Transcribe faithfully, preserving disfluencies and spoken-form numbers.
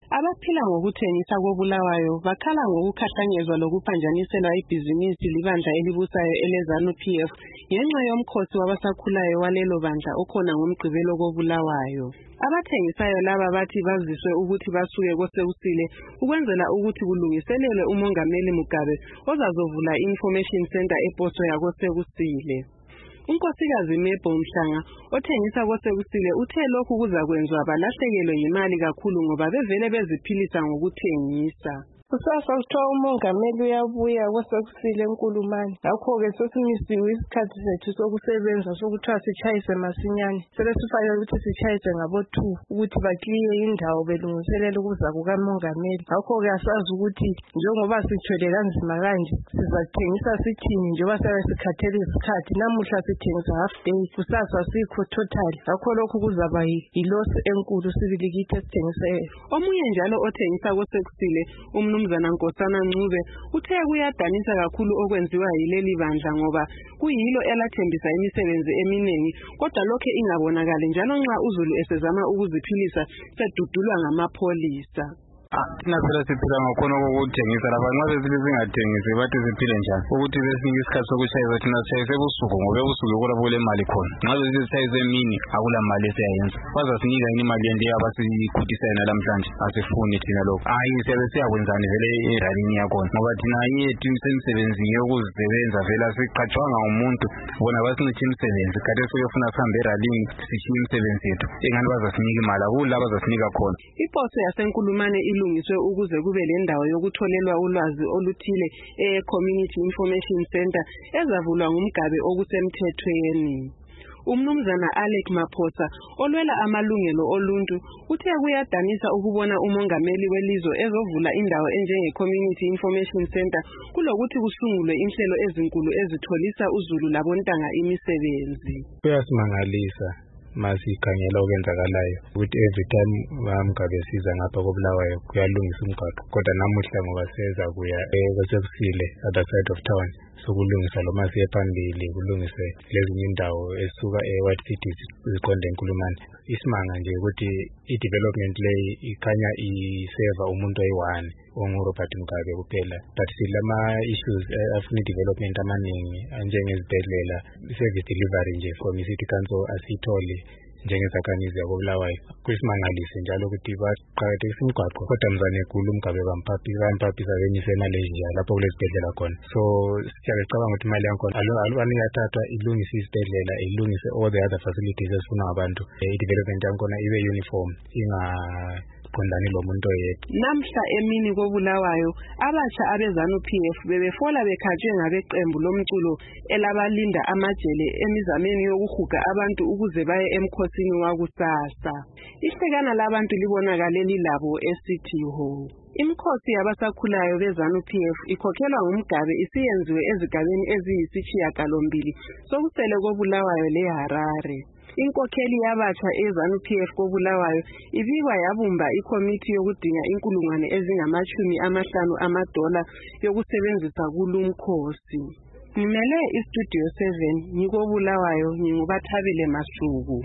Abaphila ngokuthengisa koBulawayo bakhala ngokukhahlanyezwa lokuphanjaniselwa ibhizinisi libandla elibusayo eleZANU-P F ngenxa yomkhosi wabasakhulayo walelo bandla okhona ngoMgqibelo koBulawayo. Abathengisayo laba bathi baziswe ukuthi basuke koSekusile ukwenzela ukuthi kulungiselelwe uMongameli Mugabe ozazovula i-Information Center ePoso yakoSekusile. Unkosikazi Mebho Mhlanga othengisa koSekusile uthe lokhu kuzakwenzwa balahlekelwe yimali kakhulu ngoba bevele beziphilisa ngokuthengisa. Kusasa kuthiwa uMongameli uyabuya koSekusile eNkulumane. Ngakho-ke sesimisiwe isikhathi sethu sokusebenza sokuthiwa sitshayise masinyane. Sele sifanele ukuthi sitshayise ngabo-two ukuthi bakliye indawo belungiselela ukuza kukaMongameli. Ngakho-ke asazi ukuthi njengoba sithwele kanzima kanje sizathengisa sithini njengoba sebe sikhathele isikhathi. Namuhla sithengisa half day, kusasa sikho total. Ngakho lokhu kuzaba yilosi enkulu sibili kithi esithengisayo. Omunye njalo othengisa koSekusile umnu Mzana Nkosana Ncube uthe kuyadanisa kakhulu okwenziwa yileli bandla ngoba kuyilo elathembisa imisebenzi eminingi kodwa lokho ingabonakali njalo nxa uZulu esezama ukuziphilisa sedudulwa ngamapholisa. Thina phela siphila ngakhona kokuthengisa lapha nxa besithi singathengisi bathi siphile njani ukuthi besinike isikhathi sokutshayisa thina sitshayise ebusuku ngoba ebusuku yikho lapho kulemali khona. Nxa besithi sitshayise emini akula mali esiyayenza. Bazasinika yini imali yento abasikhutisa yena namhlanje asifuni thina lokho. Hayi siyabe siyakwenzani vele eralini yakhona ngoba thina yethu imisebenzi yokuzisebenza vele asiqhatshwanga umuntu bona basincithe imisebenzi kade siyofuna sihambe eralini sishiye imisebenzi yethu engani bazasinika imali akula bazasinika khona. Iposo yaseNkulumane ilungiswe ukuze kube lendawo yokutholelwa ulwazi oluthile e-Community Information Center ezavulwa nguMgabe okusemthethweni. Umnumzana Alec Maphosa olwela amalungelo oluntu uthe kuyadanisa ukubona uMongameli welizwe ezovula indawo enjenge-Community Information Center kulokuthi kusungulwe inhlelo ezinkulu ezitholisa uZulu labontanga imisebenzi. Kuyasimangalisa masikhangela okwenzakalayo ukuthi every time uMgabe siza ngapha koBulawayo kuyalungisa umgwaqo kodwa namuhla ngoba seza kuya koSekusile other side of town sokulungisa lo masiye phambili kulungise lezinye indawo esuka eWhite City ziqonde eNkulumane. Isimanga nje ukuthi i-development leyi ikhanya iseva umuntu oyi-one onguRobert Mugabe kuphela but silama issues afuna i-development amaningi njengezibhedlela service delivery nje from i-city council asitholi njengezakhamizi yakoBulawayo. Kusimangalise njalo ukuthi baqhakambisa imigwaqo kodwa mzane ekhulu uMgabe bamphapi bamphaphisa benyise eMalaysia lapho kulesibhedlela khona. So siyacabanga ukuthi imali yakhona alubani yathathwa ilungise isibhedlela ilungise all the other facilities ezifuna abantu. I-development yakhona ibe uniform inga qondani lo muntu oyedwa. Namhla emini koBulawayo abatsha abeZANU-P F bebefola bekhatshwe ngabeqembu lomculo elabalinda amajele emizameni yokuhuga abantu ukuze baye emkhosini wakusasa. Ihlekana labantu libonakale lilabo esithi ho. Imikhosi yabasakhulayo beZANU-P F ikhokhelwa nguMgabe isiyenziwe ezigabeni eziyisishiyagalombili sokusele koBulawayo leHarare. Inkokheli yabatsha eZANU-P F koBulawayo ibikwa yabumba ikomiti yokudinga inkulungwane ezingamashumi amahlanu amadola yokusebenzisa kulumkhosi. Ngimele iStudio seven ngikoBulawayo nginguBathabile Masuku.